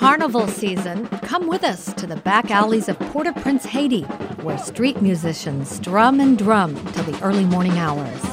carnival season, come with us to the back alleys of Port-au-Prince, Haiti, where street musicians strum and drum till the early morning hours.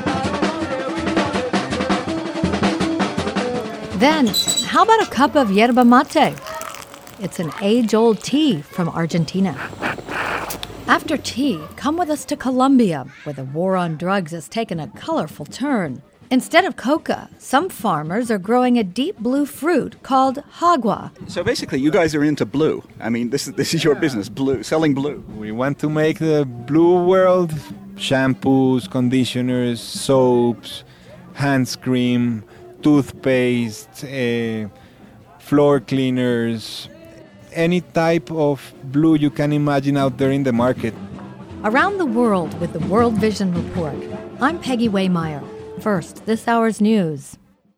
Then, how about a cup of yerba mate? It's an age-old tea from Argentina. After tea, come with us to Colombia, where the war on drugs has taken a colorful turn. Instead of coca, some farmers are growing a deep blue fruit called hagua. So basically, you guys are into blue. I mean, this is your business, blue, selling blue. We want to make the blue world. Shampoos, conditioners, soaps, hand cream, toothpaste, floor cleaners, any type of blue you can imagine out there in the market. Around the world with the World Vision Report, I'm Peggy Waymeyer. First, this hour's news.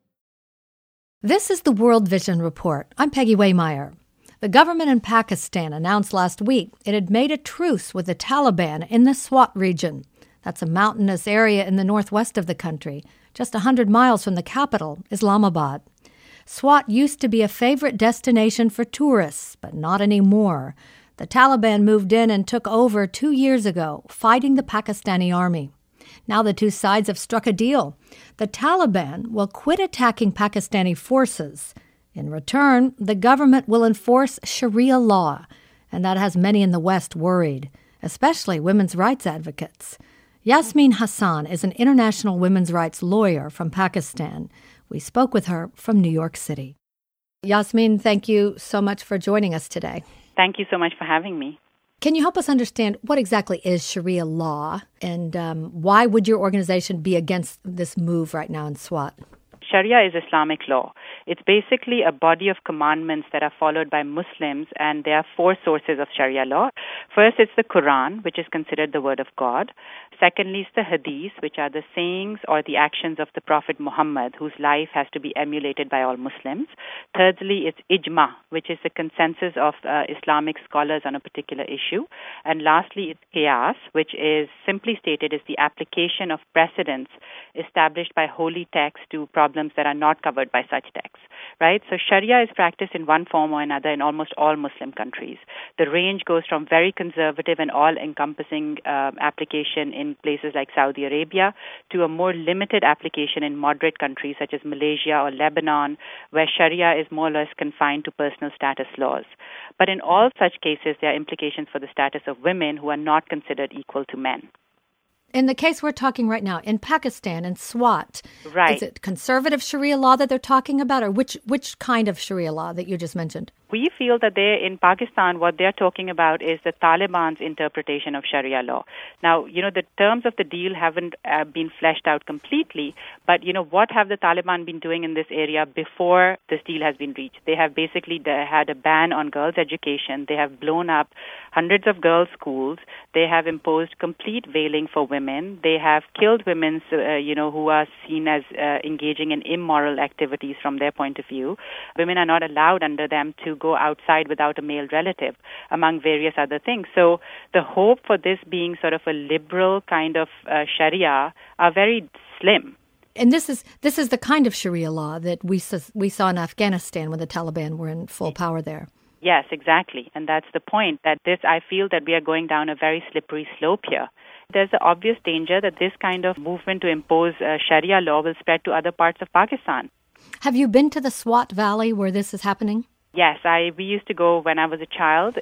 This is the World Vision Report. I'm Peggy Waymeyer. The government in Pakistan announced last week it had made a truce with the Taliban in the Swat region. That's a mountainous area in the northwest of the country, just 100 miles from the capital, Islamabad. Swat used to be a favorite destination for tourists, but not anymore. The Taliban moved in and took over 2 years ago, fighting the Pakistani army. Now the two sides have struck a deal. The Taliban will quit attacking Pakistani forces. In return, the government will enforce Sharia law, and that has many in the West worried, especially women's rights advocates. Yasmin Hassan is an international women's rights lawyer from Pakistan. We spoke with her from New York City. Yasmin, thank you so much for joining us today. Thank you so much for having me. Can you help us understand what exactly is Sharia law and why would your organization be against this move right now in Swat? Sharia is Islamic law. It's basically a body of commandments that are followed by Muslims, and there are 4 sources of Sharia law. First, it's the Quran, which is considered the word of God. Secondly, it's the Hadith, which are the sayings or the actions of the Prophet Muhammad, whose life has to be emulated by all Muslims. Thirdly, it's Ijma, which is the consensus of Islamic scholars on a particular issue. And lastly, it's Qiyas, which is simply stated is the application of precedents established by holy texts to problems that are not covered by such texts, right? So Sharia is practiced in one form or another in almost all Muslim countries. The range goes from very conservative and all-encompassing application in places like Saudi Arabia to a more limited application in moderate countries such as Malaysia or Lebanon, where Sharia is more or less confined to personal status laws. But in all such cases, there are implications for the status of women who are not considered equal to men. In the case we're talking right now, in Pakistan, in Swat, right. Is it conservative Sharia law that they're talking about, or which kind of Sharia law that you just mentioned? We feel that in Pakistan, what they're talking about is the Taliban's interpretation of Sharia law. Now, the terms of the deal haven't been fleshed out completely, but, what have the Taliban been doing in this area before this deal has been reached? They have basically had a ban on girls' education. They have blown up hundreds of girls' schools. They have imposed complete veiling for women. They have killed women, who are seen as engaging in immoral activities from their point of view. Women are not allowed under them to go outside without a male relative, among various other things. So the hope for this being sort of a liberal kind of Sharia are very slim. And this is the kind of Sharia law that we saw in Afghanistan when the Taliban were in full power there. Yes, exactly. And that's the point, that I feel that we are going down a very slippery slope here. There's the obvious danger that this kind of movement to impose Sharia law will spread to other parts of Pakistan. Have you been to the Swat Valley where this is happening? Yes, we used to go when I was a child.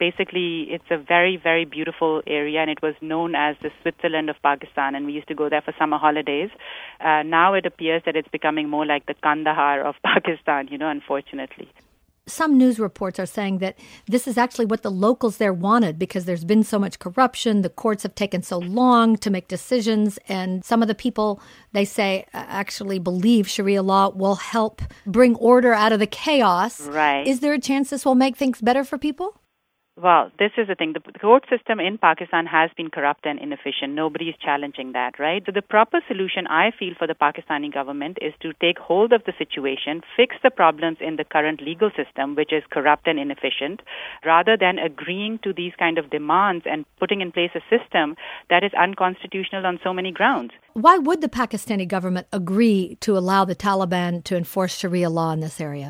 It's a very, very beautiful area, and it was known as the Switzerland of Pakistan, and we used to go there for summer holidays. Now it appears that it's becoming more like the Kandahar of Pakistan, unfortunately. Some news reports are saying that this is actually what the locals there wanted because there's been so much corruption, the courts have taken so long to make decisions, and some of the people, they say, actually believe Sharia law will help bring order out of the chaos. Right. Is there a chance this will make things better for people? Well, this is the thing. The court system in Pakistan has been corrupt and inefficient. Nobody is challenging that, right? So the proper solution, I feel, for the Pakistani government is to take hold of the situation, fix the problems in the current legal system, which is corrupt and inefficient, rather than agreeing to these kind of demands and putting in place a system that is unconstitutional on so many grounds. Why would the Pakistani government agree to allow the Taliban to enforce Sharia law in this area?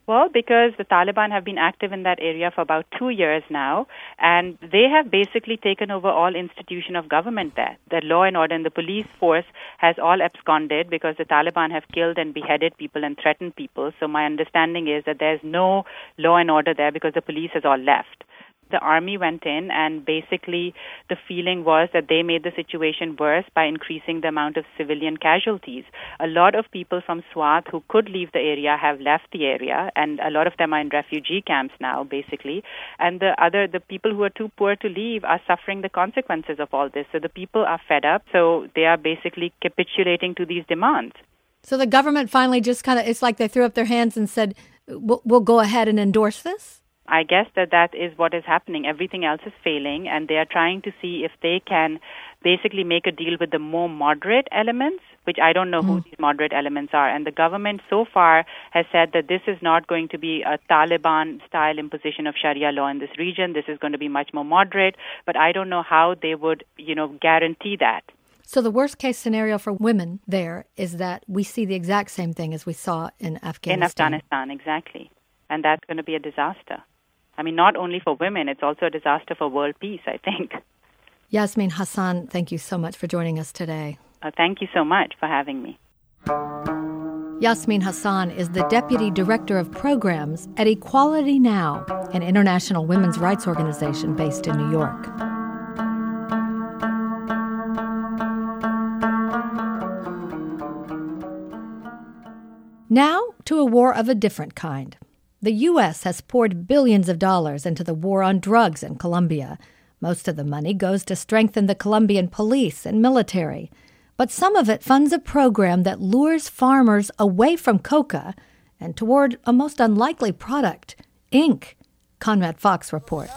Well, because the Taliban have been active in that area for about 2 years now, and they have basically taken over all institution of government there. The law and order and the police force has all absconded because the Taliban have killed and beheaded people and threatened people. So my understanding is that there's no law and order there because the police has all left. The army went in, and basically the feeling was that they made the situation worse by increasing the amount of civilian casualties. A lot of people from Swat who could leave the area have left the area, and a lot of them are in refugee camps now, basically. And the people who are too poor to leave are suffering the consequences of all this. So the people are fed up, so they are basically capitulating to these demands. So the government finally just it's like they threw up their hands and said, we'll go ahead and endorse this? I guess that is what is happening. Everything else is failing, and they are trying to see if they can basically make a deal with the more moderate elements, which I don't know who these moderate elements are. And the government so far has said that this is not going to be a Taliban-style imposition of Sharia law in this region. This is going to be much more moderate, but I don't know how they would, guarantee that. So the worst-case scenario for women there is that we see the exact same thing as we saw in Afghanistan. In Afghanistan, exactly. And that's going to be a disaster. I mean, not only for women, it's also a disaster for world peace, I think. Yasmin Hassan, thank you so much for joining us today. Thank you so much for having me. Yasmin Hassan is the Deputy Director of Programs at Equality Now, an international women's rights organization based in New York. Now to a war of a different kind. The U.S. has poured billions of dollars into the war on drugs in Colombia. Most of the money goes to strengthen the Colombian police and military. But some of it funds a program that lures farmers away from coca and toward a most unlikely product, ink. Conrad Fox reports.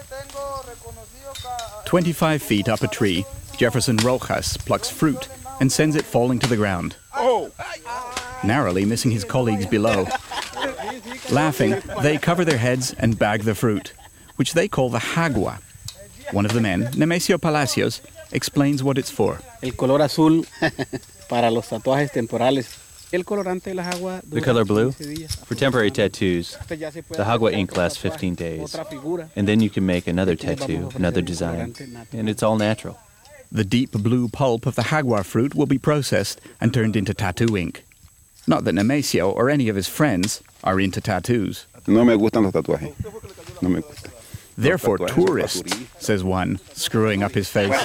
25 feet up a tree, Jefferson Rojas plucks fruit and sends it falling to the ground, narrowly missing his colleagues below. Laughing, they cover their heads and bag the fruit, which they call the jagua. One of the men, Nemesio Palacios, explains what it's for. El color azul para los tatuajes temporales. El colorante de la jagua. The color blue? For temporary tattoos. The jagua ink lasts 15 days. And then you can make another tattoo, another design. And it's all natural. The deep blue pulp of the jagua fruit will be processed and turned into tattoo ink. Not that Nemesio or any of his friends are into tattoos. No me gustan los tatuajes. No me gustan. They're for tourists, says one, screwing up his face.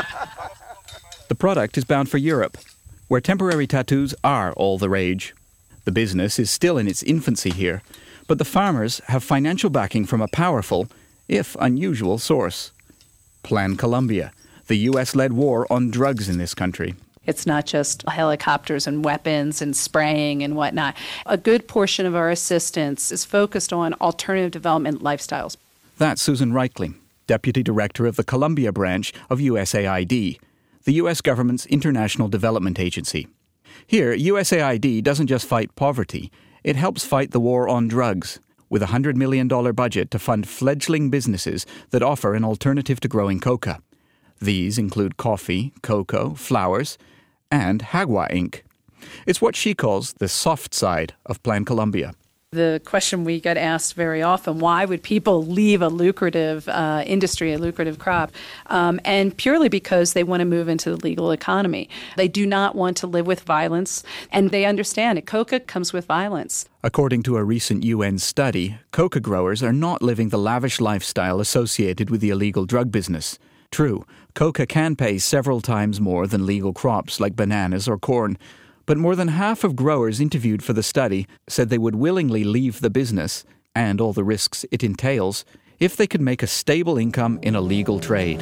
The product is bound for Europe, where temporary tattoos are all the rage. The business is still in its infancy here, but the farmers have financial backing from a powerful, if unusual, source. Plan Colombia, the U.S.-led war on drugs in this country. It's not just helicopters and weapons and spraying and whatnot. A good portion of our assistance is focused on alternative development lifestyles. That's Susan Reichling, Deputy Director of the Colombia branch of USAID, the U.S. government's international development agency. Here, USAID doesn't just fight poverty, it helps fight the war on drugs, with a $100 million budget to fund fledgling businesses that offer an alternative to growing coca. These include coffee, cocoa, flowers, and jagua ink. It's what she calls the soft side of Plan Colombia. The question we get asked very often, why would people leave a lucrative industry, a lucrative crop? And purely because they want to move into the legal economy. They do not want to live with violence, and they understand it. Coca comes with violence. According to a recent UN study, coca growers are not living the lavish lifestyle associated with the illegal drug business. True, coca can pay several times more than legal crops like bananas or corn, but more than half of growers interviewed for the study said they would willingly leave the business, and all the risks it entails, if they could make a stable income in a legal trade.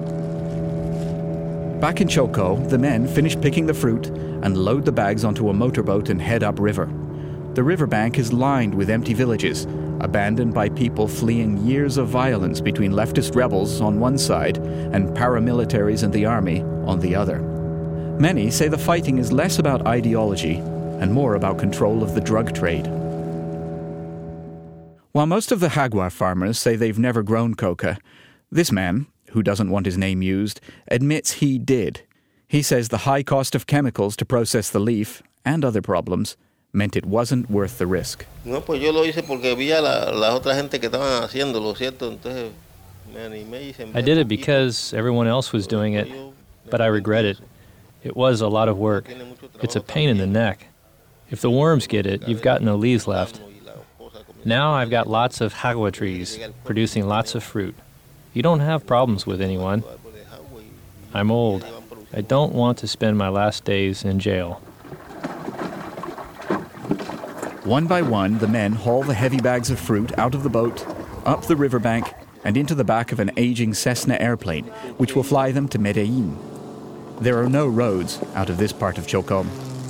Back in Choco, the men finish picking the fruit and load the bags onto a motorboat and head upriver. The riverbank is lined with empty villages, abandoned by people fleeing years of violence between leftist rebels on one side and paramilitaries and the army on the other. Many say the fighting is less about ideology and more about control of the drug trade. While most of the jagua farmers say they've never grown coca, this man, who doesn't want his name used, admits he did. He says the high cost of chemicals to process the leaf, and other problems, meant it wasn't worth the risk. No, pues yo lo hice porque vi a la otra gente que estaban haciéndolo, ¿cierto? Entonces me animé y sembré. I did it because everyone else was doing it, but I regret it. It was a lot of work. It's a pain in the neck. If the worms get it, you've got no leaves left. Now I've got lots of hagua trees, producing lots of fruit. You don't have problems with anyone. I'm old. I don't want to spend my last days in jail. One by one, the men haul the heavy bags of fruit out of the boat, up the riverbank, and into the back of an aging Cessna airplane, which will fly them to Medellin. There are no roads out of this part of Chocom.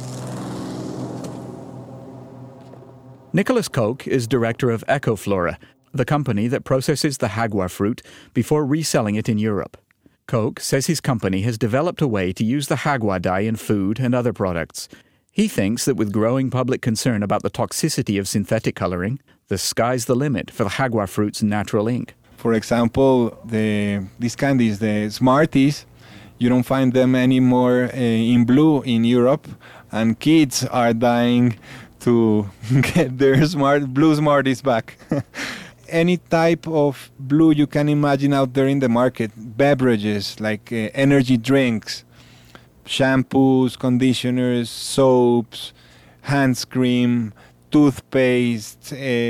Nicholas Koch is director of Ecoflora, the company that processes the hagua fruit before reselling it in Europe. Koch says his company has developed a way to use the hagua dye in food and other products. He thinks that with growing public concern about the toxicity of synthetic coloring, the sky's the limit for the hagua fruit's natural ink. For example, these candies, the Smarties, you don't find them anymore in blue in Europe, and kids are dying to get their blue Smarties back. Any type of blue you can imagine out there in the market, beverages like energy drinks, shampoos, conditioners, soaps, hand cream, toothpaste,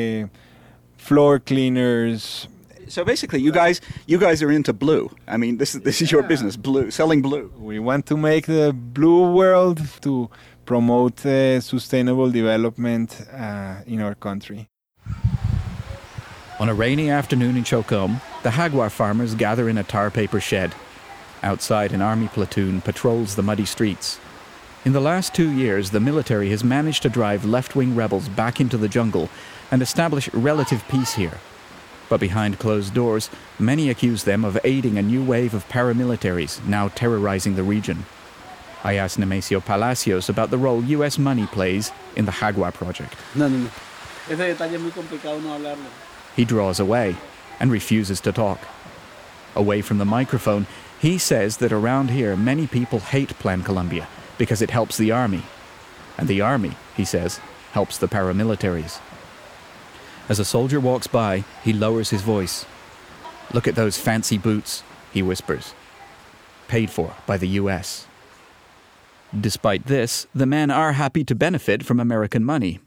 floor cleaners. So basically, you guys are into blue. I mean, this is your business, blue, selling blue. We want to make the blue world to promote sustainable development in our country. On a rainy afternoon in Chocom, the hagua farmers gather in a tar paper shed. Outside, an army platoon patrols the muddy streets. In the last 2 years, the military has managed to drive left-wing rebels back into the jungle and establish relative peace here. But behind closed doors, many accuse them of aiding a new wave of paramilitaries now terrorizing the region. I asked Nemesio Palacios about the role U.S. money plays in the Hagua project. No. Ese detalle es muy complicado no hablarlo. He draws away and refuses to talk. Away from the microphone, he says that around here many people hate Plan Colombia because it helps the army. And the army, he says, helps the paramilitaries. As a soldier walks by, he lowers his voice. "Look at those fancy boots," he whispers. Paid for by the U.S. Despite this, the men are happy to benefit from American money.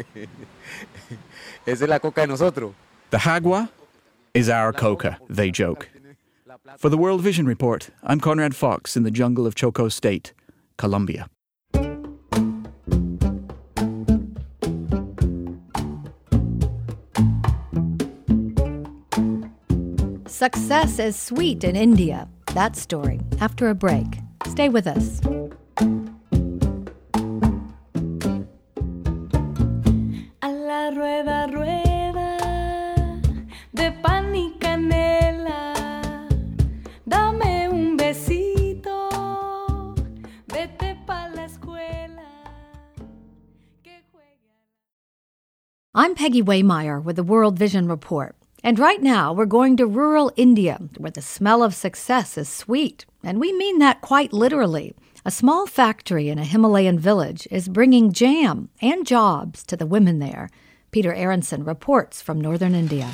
Esa es la coca de nosotros. The hagua is our coca, they joke. For the World Vision Report, I'm Conrad Fox in the jungle of Choco State, Colombia. Success is sweet in India. That story after a break. Stay with us. A la rueda, rueda, de pan y canela, dame un besito, vete pa la escuela. I'm Peggy Waymeyer with the World Vision Report. And right now, we're going to rural India, where the smell of success is sweet. And we mean that quite literally. A small factory in a Himalayan village is bringing jam and jobs to the women there. Peter Aronson reports from northern India.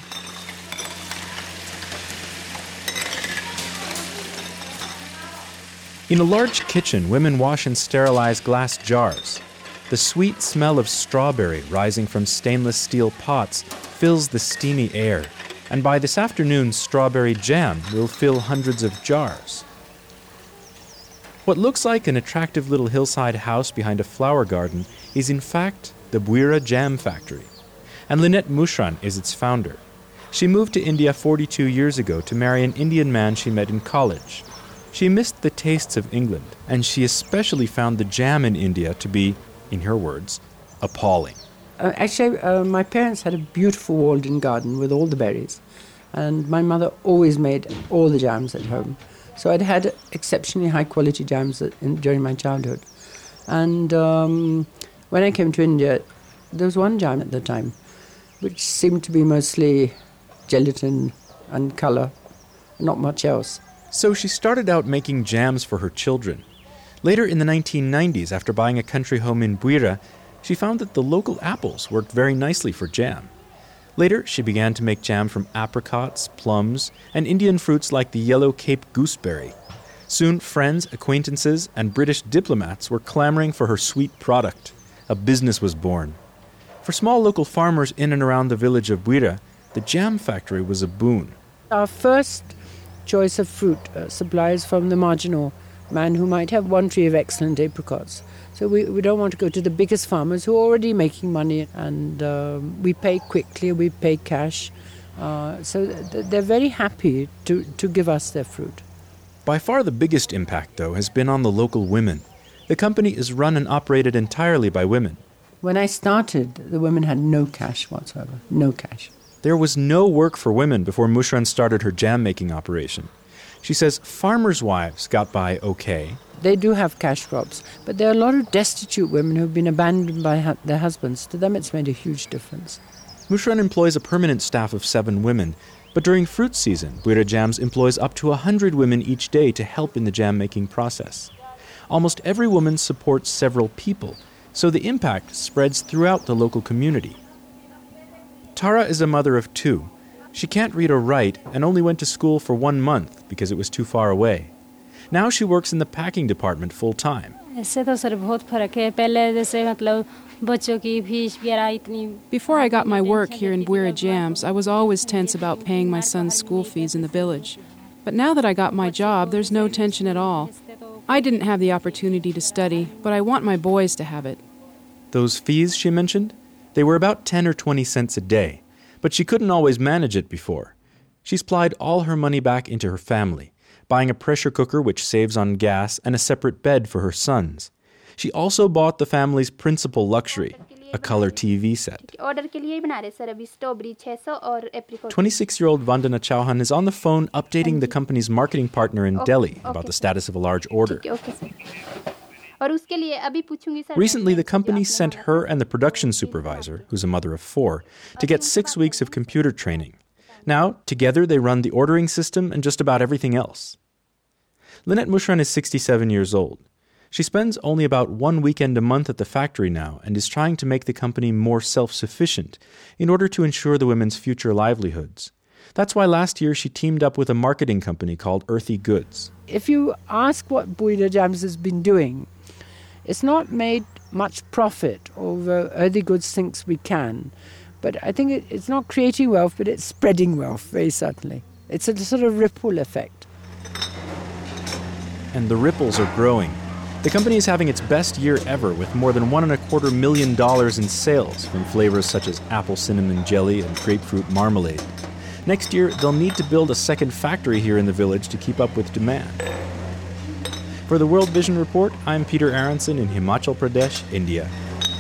In a large kitchen, women wash and sterilize glass jars. The sweet smell of strawberry rising from stainless steel pots fills the steamy air, and by this afternoon, strawberry jam will fill hundreds of jars. What looks like an attractive little hillside house behind a flower garden is in fact the Buira Jam Factory, and Lynette Mushran is its founder. She moved to India 42 years ago to marry an Indian man she met in college. She missed the tastes of England, and she especially found the jam in India to be, in her words, appalling. Actually, my parents had a beautiful walled-in garden with all the berries, and my mother always made all the jams at home. So I'd had exceptionally high-quality jams during my childhood. And when I came to India, there was one jam at the time, which seemed to be mostly gelatin and color, not much else. So she started out making jams for her children. Later in the 1990s, after buying a country home in Buira, She found that the local apples worked very nicely for jam. Later, she began to make jam from apricots, plums, and Indian fruits like the yellow Cape gooseberry. Soon, friends, acquaintances, and British diplomats were clamoring for her sweet product. A business was born. For small local farmers in and around the village of Buira, the jam factory was a boon. Our first choice of fruit supplies from the marginal man who might have one tree of excellent apricots. So we don't want to go to the biggest farmers who are already making money, and we pay quickly, we pay cash. So they're very happy to give us their fruit. By far the biggest impact, though, has been on the local women. The company is run and operated entirely by women. When I started, the women had no cash whatsoever, no cash. There was no work for women before Mushran started her jam-making operation. She says farmers' wives got by okay. They do have cash crops, but there are a lot of destitute women who have been abandoned by their husbands. To them, it's made a huge difference. Mushran employs a permanent staff of 7 women, but during fruit season, Buira Jams employs up to 100 women each day to help in the jam-making process. Almost every woman supports several people, so the impact spreads throughout the local community. Tara is a mother of 2. She can't read or write and only went to school for 1 month because it was too far away. Now she works in the packing department full-time. Before I got my work here in Buira Jams, I was always tense about paying my son's school fees in the village. But now that I got my job, there's no tension at all. I didn't have the opportunity to study, but I want my boys to have it. Those fees she mentioned, they were about 10 or 20 cents a day, but she couldn't always manage it before. She's plied all her money back into her family, buying a pressure cooker which saves on gas and a separate bed for her sons. She also bought the family's principal luxury, a color TV set. 26-year-old Vandana Chauhan is on the phone updating the company's marketing partner in Delhi about the status of a large order. Recently, the company sent her and the production supervisor, who's a mother of 4, to get 6 weeks of computer training. Now, together they run the ordering system and just about everything else. Lynette Mushran is 67 years old. She spends only about 1 weekend a month at the factory now and is trying to make the company more self-sufficient in order to ensure the women's future livelihoods. That's why last year she teamed up with a marketing company called Earthy Goods. If you ask what Buira Jams has been doing, it's not made much profit, although Earthy Goods thinks we can. But I think it's not creating wealth, but it's spreading wealth, very certainly. It's a sort of ripple effect. And the ripples are growing. The company is having its best year ever with more than $1.25 million in sales from flavors such as apple cinnamon jelly and grapefruit marmalade. Next year, they'll need to build a second factory here in the village to keep up with demand. For the World Vision Report, I'm Peter Aronson in Himachal Pradesh, India.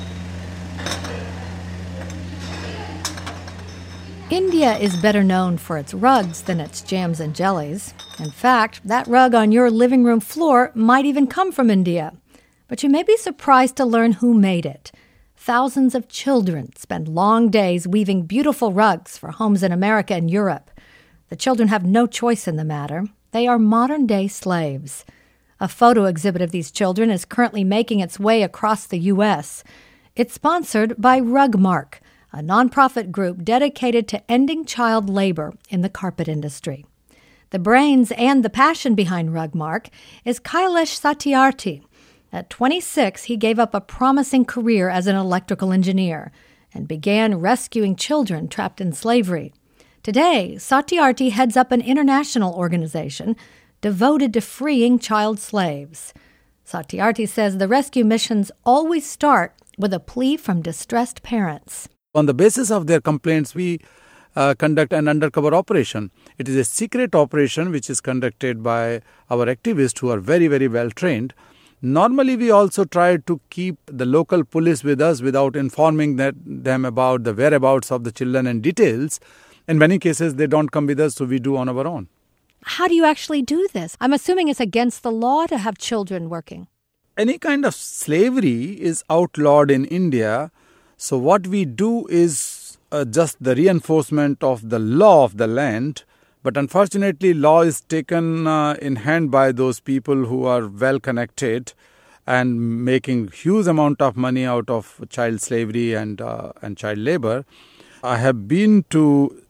India is better known for its rugs than its jams and jellies. In fact, that rug on your living room floor might even come from India. But you may be surprised to learn who made it. Thousands of children spend long days weaving beautiful rugs for homes in America and Europe. The children have no choice in the matter. They are modern-day slaves. A photo exhibit of these children is currently making its way across the U.S. It's sponsored by Rugmark, a nonprofit group dedicated to ending child labor in the carpet industry. The brains and the passion behind Rugmark is Kailash Satyarthi. At 26, he gave up a promising career as an electrical engineer and began rescuing children trapped in slavery. Today, Satyarthi heads up an international organization devoted to freeing child slaves. Satyarthi says the rescue missions always start with a plea from distressed parents. On the basis of their complaints, we conduct an undercover operation. It is a secret operation which is conducted by our activists who are very, very well trained. Normally, we also try to keep the local police with us without informing them about the whereabouts of the children and details. In many cases, they don't come with us, so we do on our own. How do you actually do this? I'm assuming it's against the law to have children working. Any kind of slavery is outlawed in India. So what we do is just the reinforcement of the law of the land. But unfortunately, law is taken in hand by those people who are well connected. and making huge amount of money out of child slavery and child labor. I have been to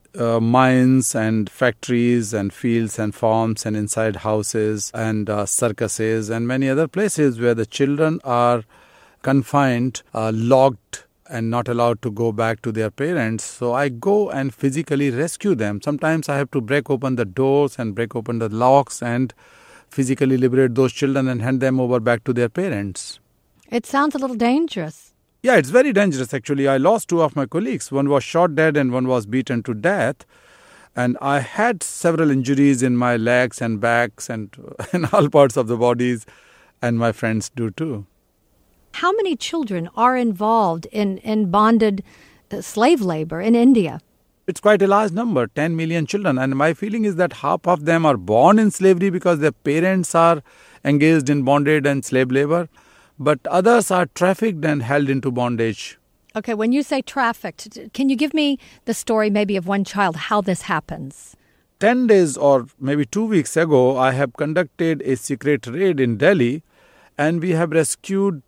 mines and factories and fields and farms and inside houses and circuses and many other places where the children are confined, locked, and not allowed to go back to their parents. So I go and physically rescue them. Sometimes I have to break open the doors and break open the locks and physically liberate those children and hand them over back to their parents. It sounds a little dangerous. Yeah, it's very dangerous actually. I lost 2 of my colleagues. One was shot dead and one was beaten to death. And I had several injuries in my legs and backs and in all parts of the bodies, and my friends do too. How many children are involved in bonded slave labor in India? It's quite a large number, 10 million children. And my feeling is that half of them are born in slavery because their parents are engaged in bonded and slave labor. But others are trafficked and held into bondage. Okay, when you say trafficked, can you give me the story maybe of one child, how this happens? 10 days or maybe 2 weeks ago, I have conducted a secret raid in Delhi, and we have rescued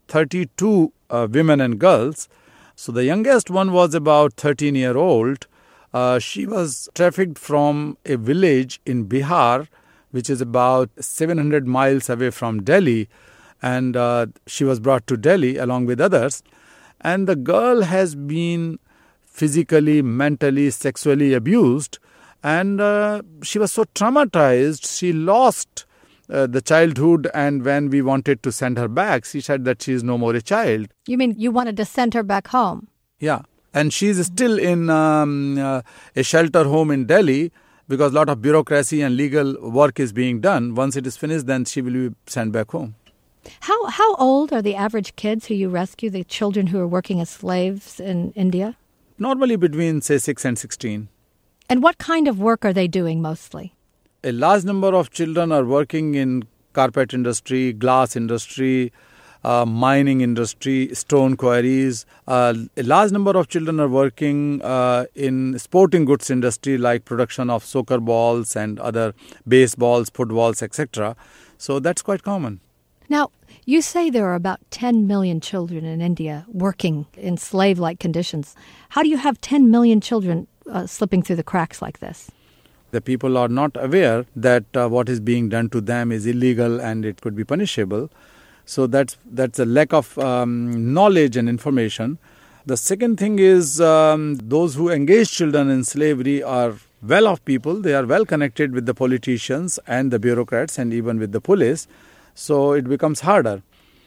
32 women and girls. So the youngest one was about 13-year-old. She was trafficked from a village in Bihar, which is about 700 miles away from Delhi. And she was brought to Delhi along with others. And the girl has been physically, mentally, sexually abused. And she was so traumatized, she lost the childhood. And when we wanted to send her back, she said that she is no more a child. You mean you wanted to send her back home? Yeah. And she is still in a shelter home in Delhi because a lot of bureaucracy and legal work is being done. Once it is finished, then she will be sent back home. How old are the average kids who you rescue, the children who are working as slaves in India? Normally between, say, 6 and 16. And what kind of work are they doing mostly? A large number of children are working in carpet industry, glass industry, mining industry, stone quarries. A large number of children are working in sporting goods industry like production of soccer balls and other baseballs, footballs, etc. So that's quite common. Now, you say there are about 10 million children in India working in slave-like conditions. How do you have 10 million children slipping through the cracks like this? The people are not aware that what is being done to them is illegal and it could be punishable. So that's a lack of knowledge and information. The second thing is those who engage children in slavery are well-off people. They are well connected with the politicians and the bureaucrats and even with the police. So it becomes harder.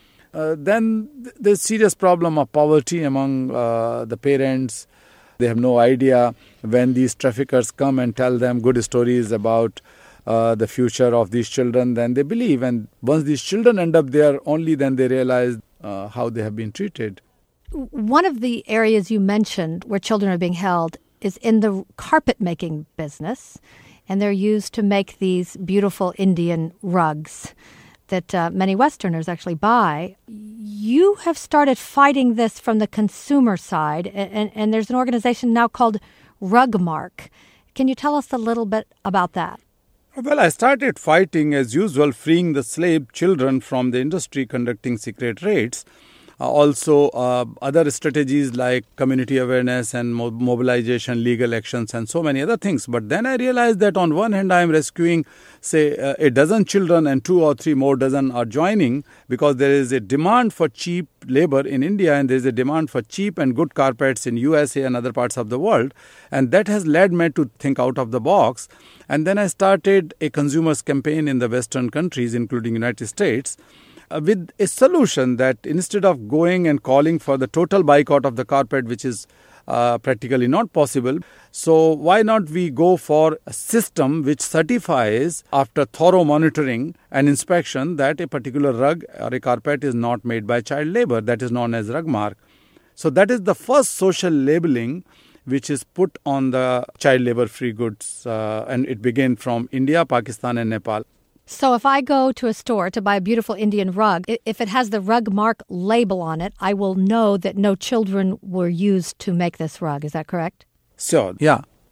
Then there's serious problem of poverty among the parents. They have no idea when these traffickers come and tell them good stories about the future of these children, then they believe. And once these children end up there, only then they realize how they have been treated. One of the areas you mentioned where children are being held is in the carpet making business. And they're used to make these beautiful Indian rugs that many Westerners actually buy. You have started fighting this from the consumer side, and there's an organization now called Rugmark. Can you tell us a little bit about that? Well, I started fighting as usual, freeing the slave children from the industry, conducting secret raids. Also, other strategies like community awareness and mobilization, legal actions, and so many other things. But then I realized that on one hand, I am rescuing, say, a dozen children and 2 or 3 more dozen are joining because there is a demand for cheap labor in India and there is a demand for cheap and good carpets in USA and other parts of the world. And that has led me to think out of the box. And then I started a consumers campaign in the Western countries, including United States, with a solution that instead of going and calling for the total boycott of the carpet, which is practically not possible, so why not we go for a system which certifies after thorough monitoring and inspection that a particular rug or a carpet is not made by child labor. That is known as Rugmark. So that is the first social labeling which is put on the child labor free goods, and it began from India, Pakistan and Nepal. So if I go to a store to buy a beautiful Indian rug, if it has the Rugmark label on it, I will know that no children were used to make this rug. Is that correct? Sure, yeah.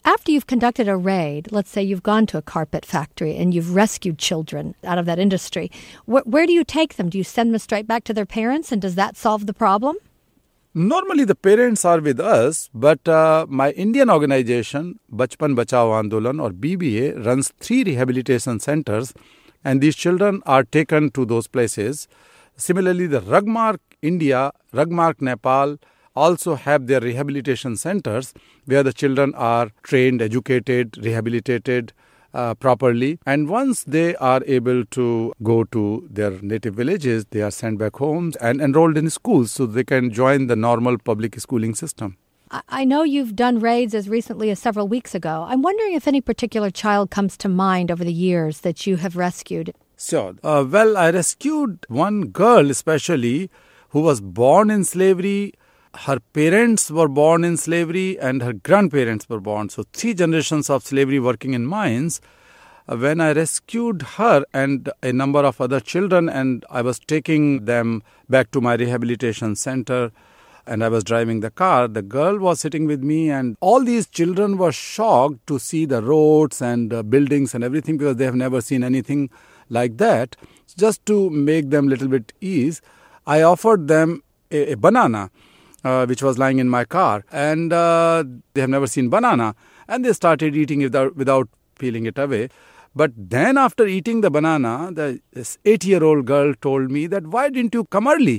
After you've conducted a raid, let's say you've gone to a carpet factory and you've rescued children out of that industry, where do you take them? Do you send them straight back to their parents, and does that solve the problem? Normally the parents are with us, but my Indian organization, Bachpan Bachao Andolan or BBA, runs 3 rehabilitation centers, and these children are taken to those places. Similarly, the Rugmark India, Rugmark Nepal also have their rehabilitation centers where the children are trained, educated, rehabilitated properly. And once they are able to go to their native villages, they are sent back home and enrolled in schools so they can join the normal public schooling system. I know you've done raids as recently as several weeks ago. I'm wondering if any particular child comes to mind over the years that you have rescued. Sure. Well, I rescued one girl especially who was born in slavery. Her parents were born in slavery and her grandparents were born. So 3 generations of slavery working in mines. When I rescued her and a number of other children and I was taking them back to my rehabilitation center and I was driving the car, the girl was sitting with me and all these children were shocked to see the roads and buildings and everything because they have never seen anything like that. Just to make them a little bit ease, I offered them a banana which was lying in my car, and they have never seen banana, and they started eating it without peeling it away. But then after eating the banana, this 8-year-old girl told me that, why didn't you come early?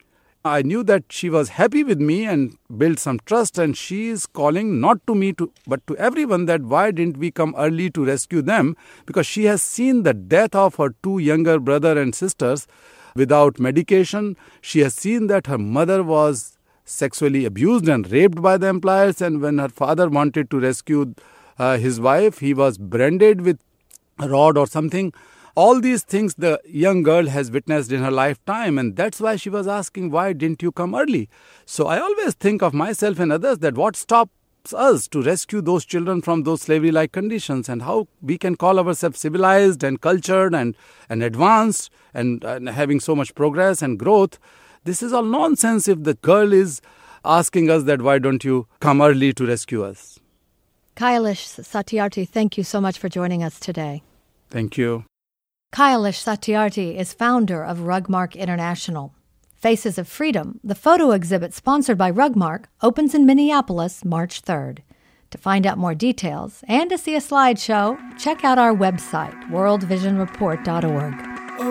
I knew that she was happy with me and built some trust, and she is calling not to me but to everyone that why didn't we come early to rescue them, because she has seen the death of her 2 younger brother and sisters without medication. She has seen that her mother was sexually abused and raped by the employers, and when her father wanted to rescue his wife, he was branded with a rod or something. All these things the young girl has witnessed in her lifetime, and that's why she was asking, why didn't you come early? So I always think of myself and others that what stops us to rescue those children from those slavery-like conditions, and how we can call ourselves civilized and cultured and advanced and having so much progress and growth. This is all nonsense if the girl is asking us that why don't you come early to rescue us. Kailash Satyarthi, thank you so much for joining us today. Thank you. Kailash Satyarthi is founder of Rugmark International. Faces of Freedom, the photo exhibit sponsored by Rugmark, opens in Minneapolis March 3rd. To find out more details and to see a slideshow, check out our website, worldvisionreport.org.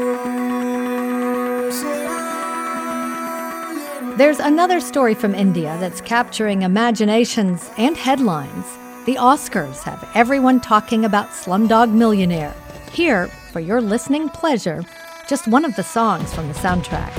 There's another story from India that's capturing imaginations and headlines. The Oscars have everyone talking about Slumdog Millionaire. Here, for your listening pleasure, just one of the songs from the soundtrack.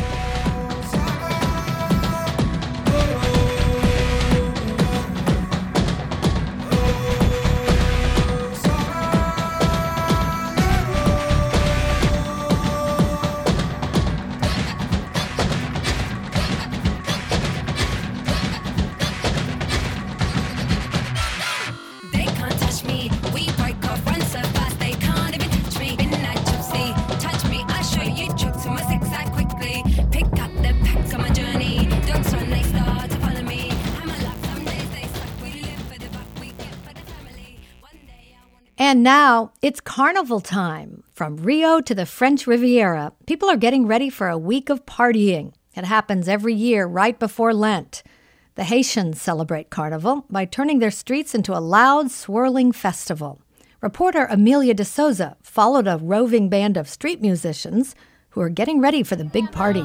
And now it's carnival time. From Rio to the French Riviera, people are getting ready for a week of partying. It happens every year right before Lent. The Haitians celebrate Carnival by turning their streets into a loud, swirling festival. Reporter Amelia De Souza followed a roving band of street musicians who are getting ready for the big party.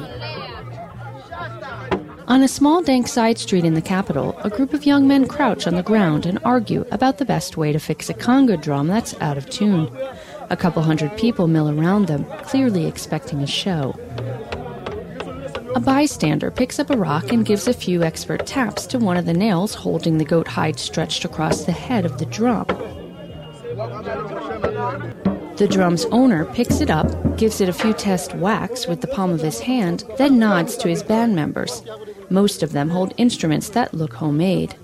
On a small, dank side street in the capital, a group of young men crouch on the ground and argue about the best way to fix a conga drum that's out of tune. A couple hundred people mill around them, clearly expecting a show. A bystander picks up a rock and gives a few expert taps to one of the nails holding the goat hide stretched across the head of the drum. The drum's owner picks it up, gives it a few test whacks with the palm of his hand, then nods to his band members. Most of them hold instruments that look homemade.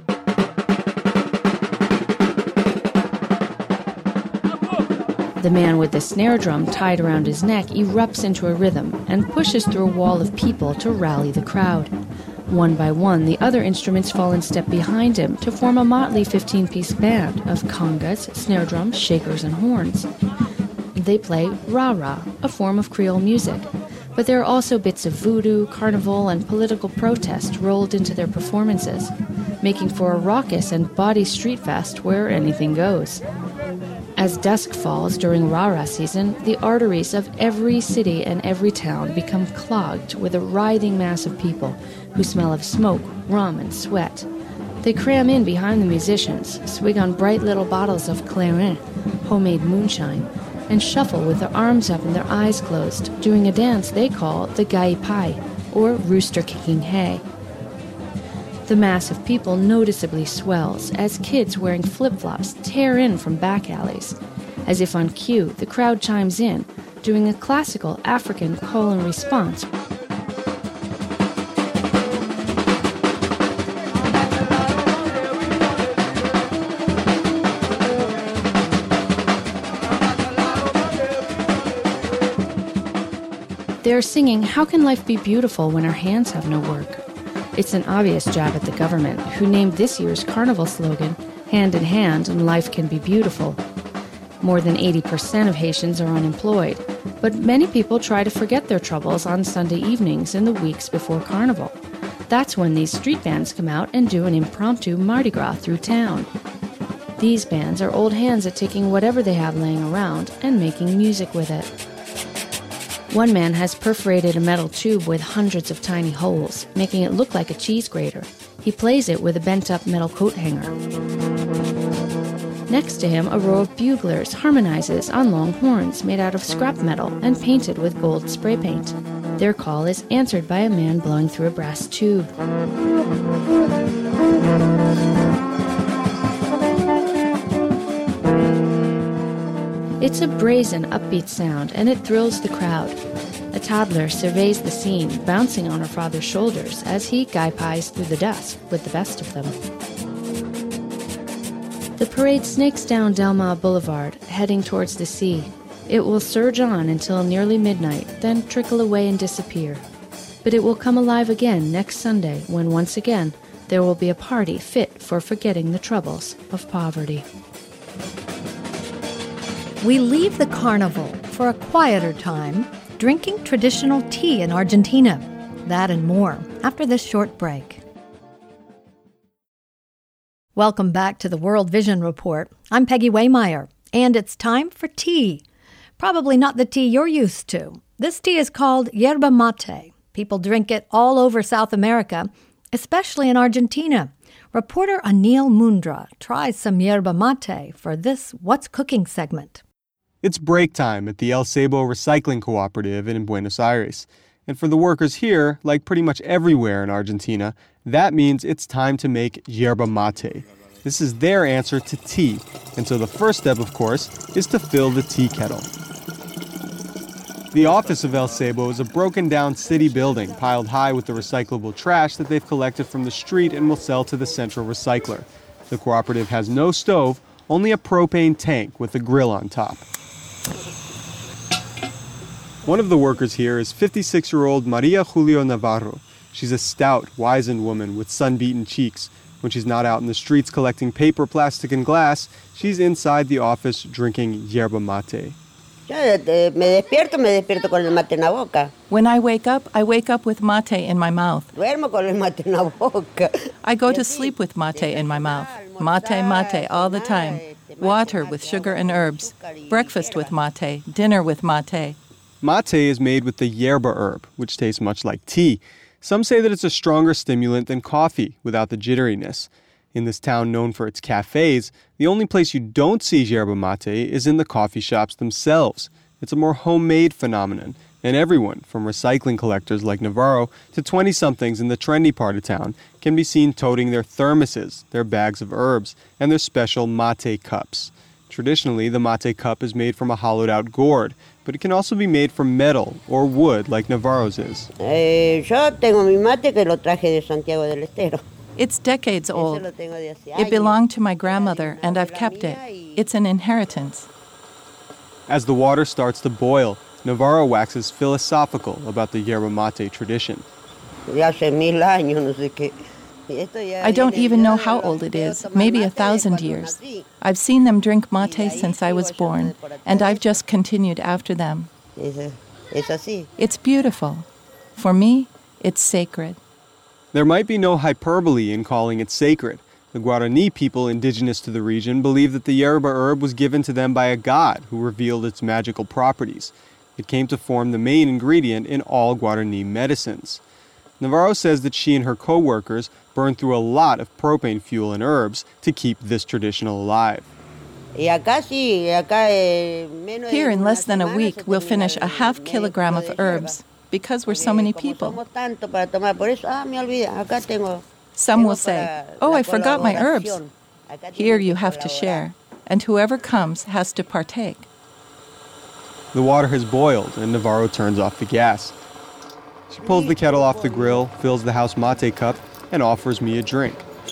The man with the snare drum tied around his neck erupts into a rhythm and pushes through a wall of people to rally the crowd. One by one, the other instruments fall in step behind him to form a motley 15-piece band of congas, snare drums, shakers, and horns. They play ra-ra, a form of Creole music, but there are also bits of voodoo, carnival, and political protest rolled into their performances, making for a raucous and bawdy street fest where anything goes. As dusk falls during Ra-Ra season, the arteries of every city and every town become clogged with a writhing mass of people who smell of smoke, rum, and sweat. They cram in behind the musicians, swig on bright little bottles of claret, homemade moonshine, and shuffle with their arms up and their eyes closed, doing a dance they call the Gai Pai, or rooster kicking hay. The mass of people noticeably swells as kids wearing flip-flops tear in from back alleys. As if on cue, the crowd chimes in, doing a classical African call and response. They're singing, "How can life be beautiful when our hands have no work?" It's an obvious jab at the government, who named this year's carnival slogan, "Hand in hand and life can be beautiful." More than 80% of Haitians are unemployed, but many people try to forget their troubles on Sunday evenings in the weeks before carnival. That's when these street bands come out and do an impromptu Mardi Gras through town. These bands are old hands at taking whatever they have laying around and making music with it. One man has perforated a metal tube with hundreds of tiny holes, making it look like a cheese grater. He plays it with a bent-up metal coat hanger. Next to him, a row of buglers harmonizes on long horns made out of scrap metal and painted with gold spray paint. Their call is answered by a man blowing through a brass tube. It's a brazen, upbeat sound, and it thrills the crowd. A toddler surveys the scene, bouncing on her father's shoulders as he gai-pies through the dusk with the best of them. The parade snakes down Delmar Boulevard, heading towards the sea. It will surge on until nearly midnight, then trickle away and disappear. But it will come alive again next Sunday, when once again there will be a party fit for forgetting the troubles of poverty. We leave the carnival for a quieter time, drinking traditional tea in Argentina. That and more after this short break. Welcome back to the World Vision Report. I'm Peggy Waymeyer, and it's time for tea. Probably not the tea you're used to. This tea is called yerba mate. People drink it all over South America, especially in Argentina. Reporter Anil Mundra tries some yerba mate for this What's Cooking segment. It's break time at the El Ceibo Recycling Cooperative in Buenos Aires. And for the workers here, like pretty much everywhere in Argentina, that means it's time to make yerba mate. This is their answer to tea. And so the first step, of course, is to fill the tea kettle. The office of El Ceibo is a broken-down city building piled high with the recyclable trash that they've collected from the street and will sell to the central recycler. The cooperative has no stove, only a propane tank with a grill on top. One of the workers here is 56-year-old Maria Julio Navarro. She's a stout, wizened woman with sun-beaten cheeks. When she's not out in the streets collecting paper, plastic, and glass, she's inside the office drinking yerba mate. When I wake up with mate in my mouth. I go to sleep with mate in my mouth. Mate all the time. Water with sugar and herbs. Breakfast with mate. Dinner with mate. Mate is made with the yerba herb, which tastes much like tea. Some say that it's a stronger stimulant than coffee, without the jitteriness. In this town known for its cafes, the only place you don't see yerba mate is in the coffee shops themselves. It's a more homemade phenomenon, and everyone, from recycling collectors like Navarro to 20-somethings in the trendy part of town, can be seen toting their thermoses, their bags of herbs, and their special mate cups. Traditionally, the mate cup is made from a hollowed-out gourd, but it can also be made from metal or wood like Navarro's is. It's decades old. It belonged to my grandmother, and I've kept it. It's an inheritance. As the water starts to boil, Navarro waxes philosophical about the yerba mate tradition. I don't even know how old it is, maybe 1,000 years. I've seen them drink mate since I was born, and I've just continued after them. It's beautiful. For me, it's sacred. There might be no hyperbole in calling it sacred. The Guarani people indigenous to the region believe that the yerba herb was given to them by a god who revealed its magical properties. It came to form the main ingredient in all Guarani medicines. Navarro says that she and her co-workers burned through a lot of propane fuel and herbs to keep this tradition alive. Here, in less than a week, we'll finish a ½ kilogram of herbs because we're so many people. Some will say, "Oh, I forgot my herbs." Here you have to share, and whoever comes has to partake. The water has boiled, and Navarro turns off the gas. She pulls the kettle off the grill, fills the house mate cup, and offers me a drink.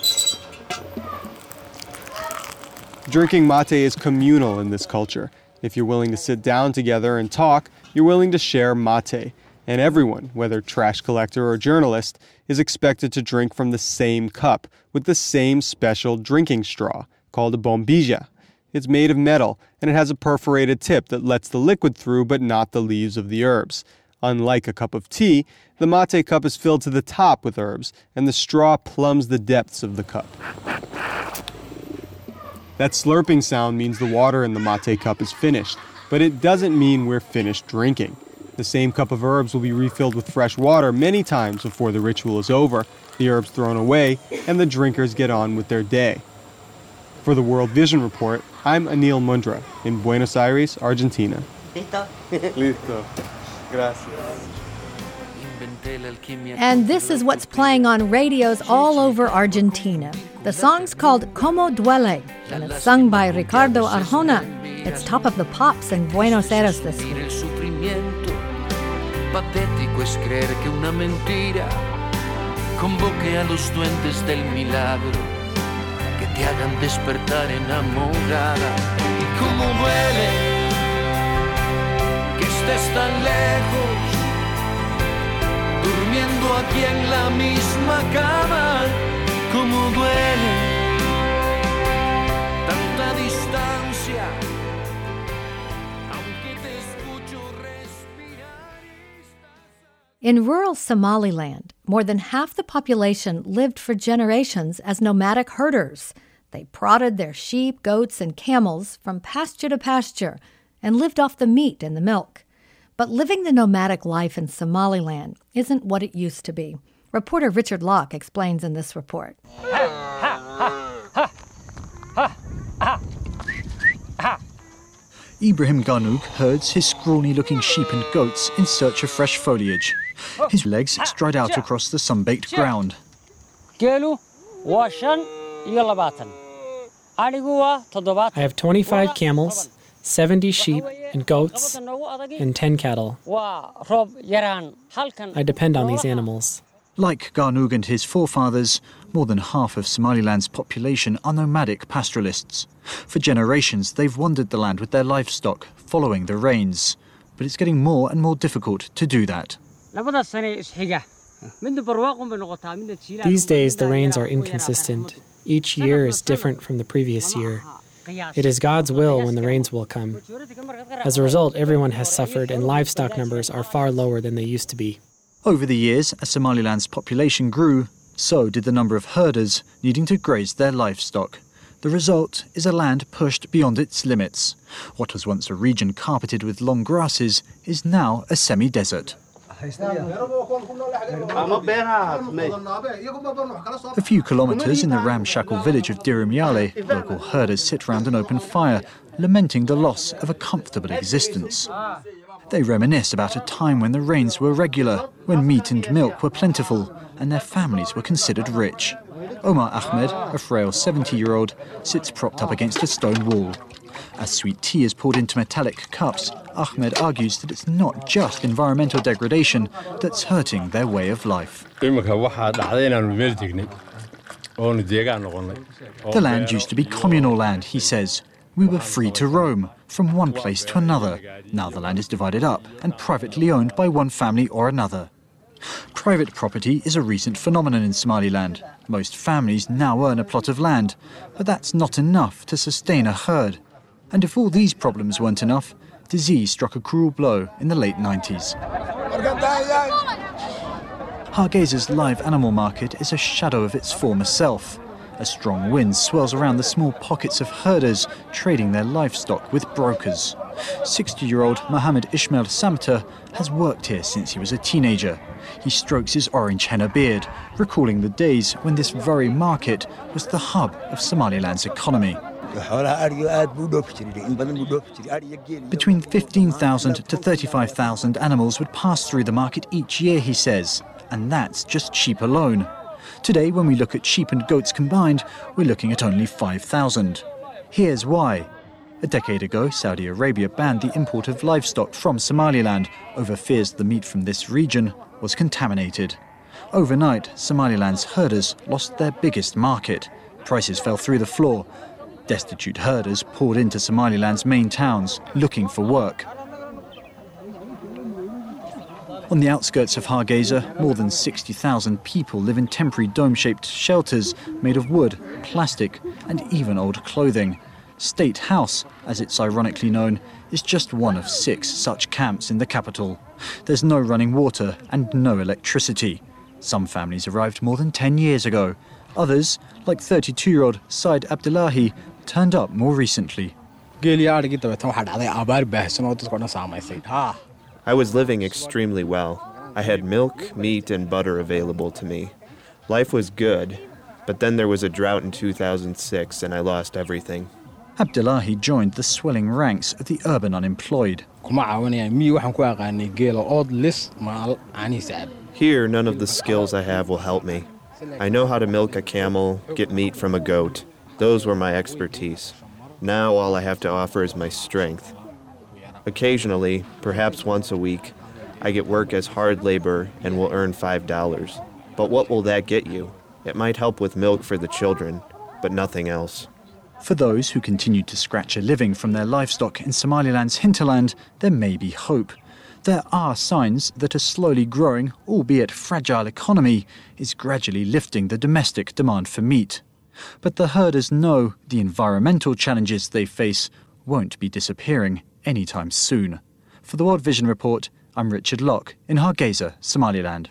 Drinking mate is communal in this culture. If you're willing to sit down together and talk, you're willing to share mate. And everyone, whether trash collector or journalist, is expected to drink from the same cup with the same special drinking straw called a bombilla. It's made of metal, and it has a perforated tip that lets the liquid through but not the leaves of the herbs. Unlike a cup of tea, the mate cup is filled to the top with herbs, and the straw plumbs the depths of the cup. That slurping sound means the water in the mate cup is finished, but it doesn't mean we're finished drinking. The same cup of herbs will be refilled with fresh water many times before the ritual is over, the herbs thrown away, and the drinkers get on with their day. For the World Vision Report, I'm Anil Mundra in Buenos Aires, Argentina. Listo. Gracias. And this is what's playing on radios all over Argentina. The song's called Como Duele, and it's sung by Ricardo Arjona. It's top of the pops in Buenos Aires this week. Patético es creer que una mentira convoque a los duendes del milagro que te hagan despertar enamorada. Y cómo duele que estés tan lejos, durmiendo aquí en la misma cama. Cómo duele tanta distancia, aunque te escucho respirar. In rural Somaliland, more than half the population lived for generations as nomadic herders. They prodded their sheep, goats, and camels from pasture to pasture and lived off the meat and the milk. But living the nomadic life in Somaliland isn't what it used to be. Reporter Richard Locke explains in this report. Ibrahim Garnouk herds his scrawny-looking sheep and goats in search of fresh foliage. His legs stride out across the sun-baked ground. I have 25 camels, 70 sheep and goats, and 10 cattle. I depend on these animals. Like Garnouk and his forefathers, more than half of Somaliland's population are nomadic pastoralists. For generations, they've wandered the land with their livestock, following the rains. But it's getting more and more difficult to do that. These days, the rains are inconsistent. Each year is different from the previous year. It is God's will when the rains will come. As a result, everyone has suffered, and livestock numbers are far lower than they used to be. Over the years, as Somaliland's population grew, so did the number of herders needing to graze their livestock. The result is a land pushed beyond its limits. What was once a region carpeted with long grasses is now a semi-desert. A few kilometers in the ramshackle village of Dirimiale, local herders sit round an open fire, lamenting the loss of a comfortable existence. They reminisce about a time when the rains were regular, when meat and milk were plentiful, and their families were considered rich. Omar Ahmed, a frail 70-year-old, sits propped up against a stone wall. As sweet tea is poured into metallic cups, Ahmed argues that it's not just environmental degradation that's hurting their way of life. The land used to be communal land, he says. We were free to roam, from one place to another. Now the land is divided up and privately owned by one family or another. Private property is a recent phenomenon in Somaliland. Most families now own a plot of land, but that's not enough to sustain a herd. And if all these problems weren't enough, disease struck a cruel blow in the late 90s. Hargeysa's live animal market is a shadow of its former self. A strong wind swirls around the small pockets of herders trading their livestock with brokers. 60-year-old Mohammed Ismail Samta has worked here since he was a teenager. He strokes his orange henna beard, recalling the days when this very market was the hub of Somaliland's economy. Between 15,000 to 35,000 animals would pass through the market each year, he says, and that's just sheep alone. Today, when we look at sheep and goats combined, we're looking at only 5,000. Here's why. A decade ago, Saudi Arabia banned the import of livestock from Somaliland over fears the meat from this region was contaminated. Overnight, Somaliland's herders lost their biggest market. Prices fell through the floor. Destitute herders poured into Somaliland's main towns, looking for work. On the outskirts of Hargeisa, more than 60,000 people live in temporary dome-shaped shelters made of wood, plastic, and even old clothing. State House, as it's ironically known, is just one of 6 such camps in the capital. There's no running water and no electricity. Some families arrived more than 10 years ago. Others, like 32-year-old Said Abdullahi, turned up more recently. I was living extremely well. I had milk, meat, and butter available to me. Life was good, but then there was a drought in 2006 and I lost everything. Abdullahi joined the swelling ranks of the urban unemployed. Here, none of the skills I have will help me. I know how to milk a camel, get meat from a goat. Those were my expertise. Now all I have to offer is my strength. Occasionally, perhaps once a week, I get work as hard labor and will earn $5. But what will that get you? It might help with milk for the children, but nothing else. For those who continue to scratch a living from their livestock in Somaliland's hinterland, there may be hope. There are signs that a slowly growing, albeit fragile economy is gradually lifting the domestic demand for meat. But the herders know the environmental challenges they face won't be disappearing anytime soon. For the World Vision Report, I'm Richard Locke in Hargeisa, Somaliland.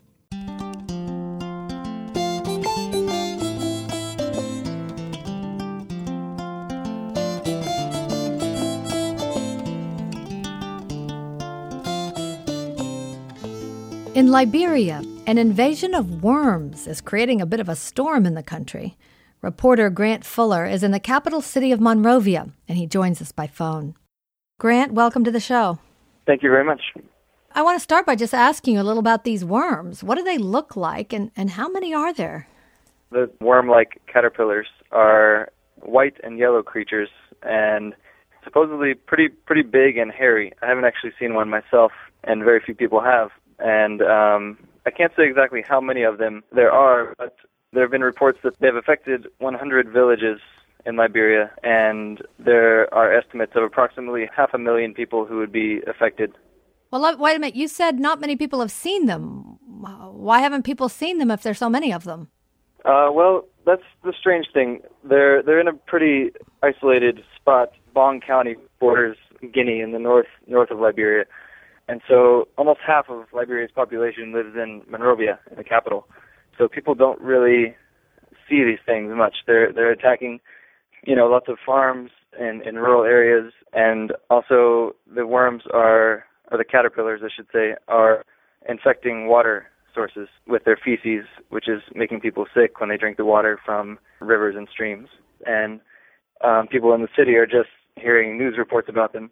In Liberia, an invasion of worms is creating a bit of a storm in the country. Reporter Grant Fuller is in the capital city of Monrovia, and he joins us by phone. Grant, welcome to the show. Thank you very much. I want to start by just asking you a little about these worms. What do they look like, and how many are there? The worm-like caterpillars are white and yellow creatures, and supposedly pretty big and hairy. I haven't actually seen one myself, and very few people have. And I can't say exactly how many of them there are, but there have been reports that they've affected 100 villages in Liberia, and there are estimates of approximately 500,000 people who would be affected. Well, wait a minute. You said not many people have seen them. Why haven't people seen them if there's so many of them? Well, that's the strange thing. They're in a pretty isolated spot. Bong County borders Guinea in the north of Liberia. And so almost half of Liberia's population lives in Monrovia, in the capital. So people don't really see these things much. They're attacking, lots of farms in rural areas, and also the worms or the caterpillars, I should say, are infecting water sources with their feces, which is making people sick when they drink the water from rivers and streams. And people in the city are just hearing news reports about them.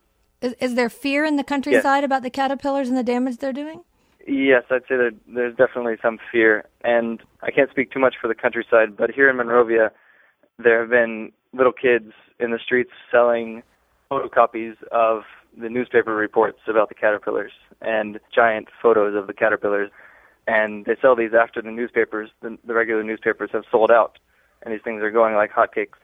Is there fear in the countryside about the caterpillars and the damage they're doing? Yes, I'd say that there's definitely some fear. And I can't speak too much for the countryside, but here in Monrovia, there have been little kids in the streets selling photocopies of the newspaper reports about the caterpillars and giant photos of the caterpillars. And they sell these after the newspapers, the regular newspapers have sold out. And these things are going like hotcakes.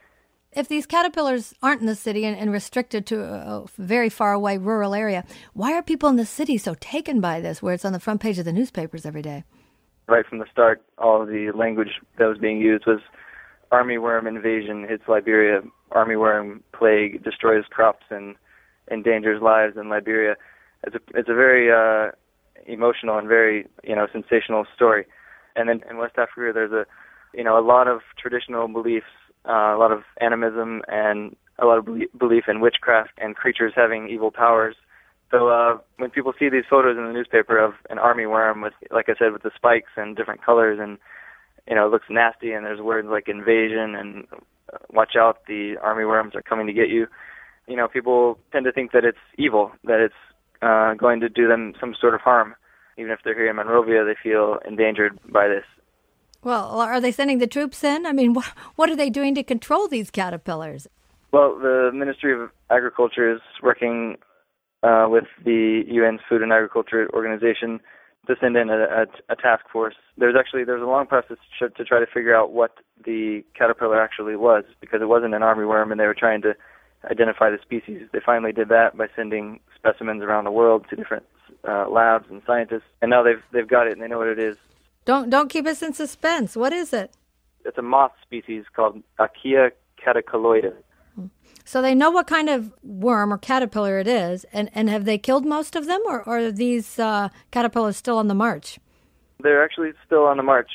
If these caterpillars aren't in the city and restricted to a very far away rural area, why are people in the city so taken by this, where it's on the front page of the newspapers every day? Right from the start, all of the language that was being used was armyworm invasion hits Liberia, armyworm plague destroys crops and endangers lives in Liberia. It's a very emotional and very sensational story. And then in West Africa, there's a lot of traditional beliefs, a lot of animism, and a lot of belief in witchcraft and creatures having evil powers. So when people see these photos in the newspaper of an armyworm with, like I said, with the spikes and different colors, and it looks nasty, and there's words like invasion and watch out, the armyworms are coming to get you. People tend to think that it's evil, that it's going to do them some sort of harm. Even if they're here in Monrovia, they feel endangered by this. Well, are they sending the troops in? I mean, what are they doing to control these caterpillars? Well, the Ministry of Agriculture is working with the UN's Food and Agriculture Organization to send in a task force. There's a long process to try to figure out what the caterpillar actually was, because it wasn't an armyworm, and they were trying to identify the species. They finally did that by sending specimens around the world to different labs and scientists, and now they've got it and they know what it is. Don't keep us in suspense. What is it? It's a moth species called Achea catacoloida. So they know what kind of worm or caterpillar it is, and have they killed most of them, or are these caterpillars still on the march? They're actually still on the march.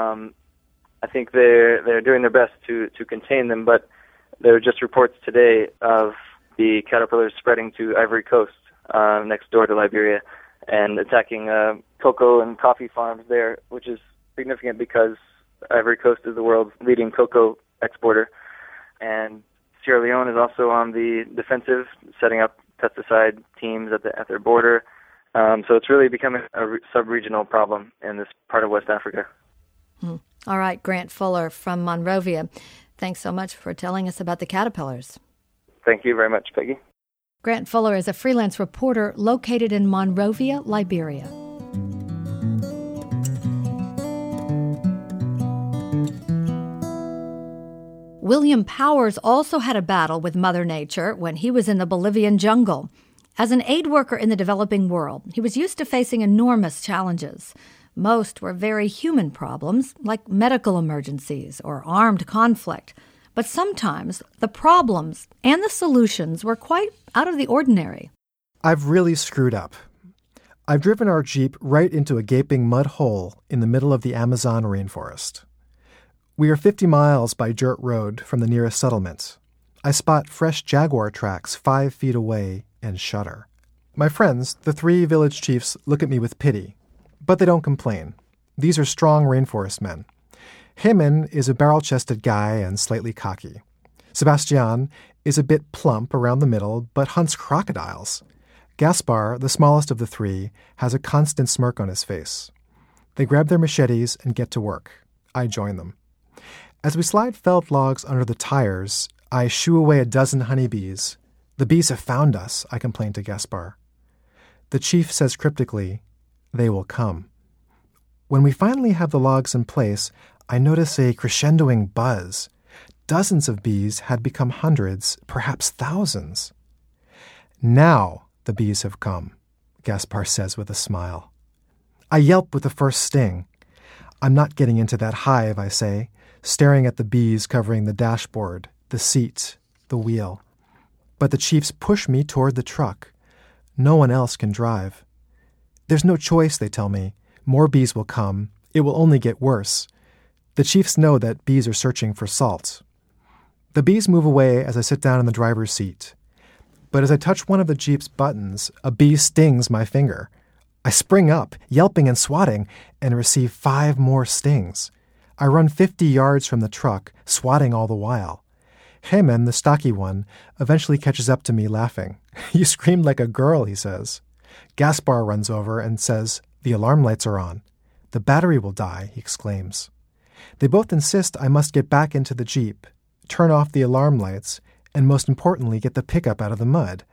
I think they're doing their best to contain them, but there are just reports today of the caterpillars spreading to Ivory Coast, next door to Liberia, and attacking cocoa and coffee farms there, which is significant because Ivory Coast is the world's leading cocoa exporter. And Sierra Leone is also on the defensive, setting up pesticide teams at their border. So it's really becoming a sub-regional problem in this part of West Africa. All right, Grant Fuller from Monrovia. Thanks so much for telling us about the caterpillars. Thank you very much, Peggy. Grant Fuller is a freelance reporter located in Monrovia, Liberia. William Powers also had a battle with Mother Nature when he was in the Bolivian jungle. As an aid worker in the developing world, he was used to facing enormous challenges. Most were very human problems, like medical emergencies or armed conflict. But sometimes the problems and the solutions were quite out of the ordinary. I've really screwed up. I've driven our Jeep right into a gaping mud hole in the middle of the Amazon rainforest. We are 50 miles by dirt road from the nearest settlement. I spot fresh jaguar tracks 5 feet away and shudder. My friends, the 3 village chiefs, look at me with pity, but they don't complain. These are strong rainforest men. Hemen is a barrel-chested guy and slightly cocky. Sebastian is a bit plump around the middle, but hunts crocodiles. Gaspar, the smallest of the 3, has a constant smirk on his face. They grab their machetes and get to work. I join them. As we slide felled logs under the tires, I shoo away a dozen honeybees. The bees have found us, I complain to Gaspar. The chief says cryptically, they will come. When we finally have the logs in place, I notice a crescendoing buzz. Dozens of bees had become hundreds, perhaps thousands. Now the bees have come, Gaspar says with a smile. I yelp with the first sting. I'm not getting into that hive, I say, staring at the bees covering the dashboard, the seat, the wheel. But the chiefs push me toward the truck. No one else can drive. There's no choice, they tell me. More bees will come. It will only get worse. The chiefs know that bees are searching for salt. The bees move away as I sit down in the driver's seat. But as I touch one of the Jeep's buttons, a bee stings my finger. I spring up, yelping and swatting, and receive 5 more stings. I run 50 yards from the truck, swatting all the while. Hemen, the stocky one, eventually catches up to me laughing. You screamed like a girl, he says. Gaspar runs over and says, the alarm lights are on. The battery will die, he exclaims. They both insist I must get back into the Jeep, turn off the alarm lights, and most importantly, get the pickup out of the mud.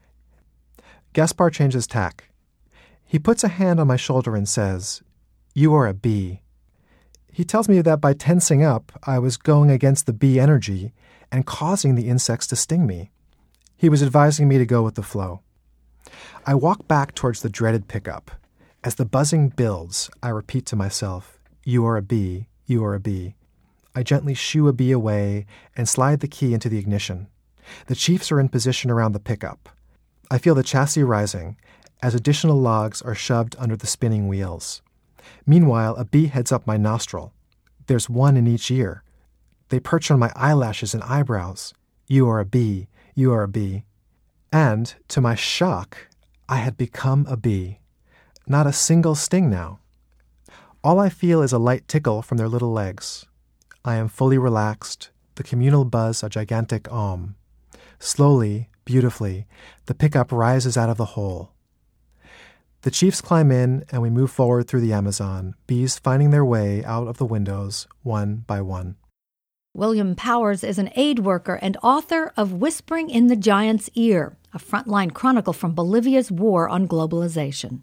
Gaspar changes tack. He puts a hand on my shoulder and says, you are a bee. He tells me that by tensing up, I was going against the bee energy and causing the insects to sting me. He was advising me to go with the flow. I walk back towards the dreaded pickup. As the buzzing builds, I repeat to myself, "You are a bee, you are a bee." I gently shoo a bee away and slide the key into the ignition. The chiefs are in position around the pickup. I feel the chassis rising as additional logs are shoved under the spinning wheels. Meanwhile, a bee heads up my nostril. There's one in each ear. They perch on my eyelashes and eyebrows. "You are a bee, you are a bee." And, to my shock, I had become a bee. Not a single sting now. All I feel is a light tickle from their little legs. I am fully relaxed, the communal buzz a gigantic om. Slowly, beautifully, the pickup rises out of the hole. The chiefs climb in and we move forward through the Amazon, bees finding their way out of the windows one by one. William Powers is an aid worker and author of Whispering in the Giant's Ear, a frontline chronicle from Bolivia's war on globalization.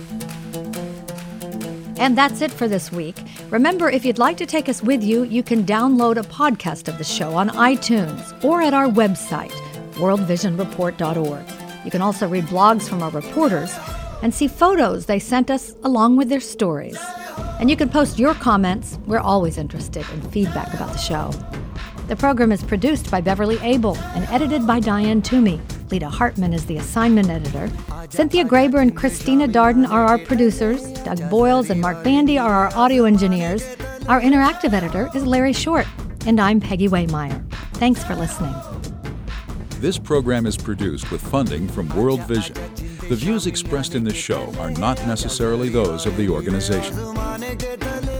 And that's it for this week. Remember, if you'd like to take us with you, you can download a podcast of the show on iTunes or at our website, worldvisionreport.org. You can also read blogs from our reporters and see photos they sent us along with their stories. And you can post your comments. We're always interested in feedback about the show. The program is produced by Beverly Abel and edited by Diane Toomey. Lita Hartman is the assignment editor. Cynthia Graber and Christina Darden are our producers. Doug Boyles and Mark Bandy are our audio engineers. Our interactive editor is Larry Short. And I'm Peggy Waymeyer. Thanks for listening. This program is produced with funding from World Vision. The views expressed in this show are not necessarily those of the organization.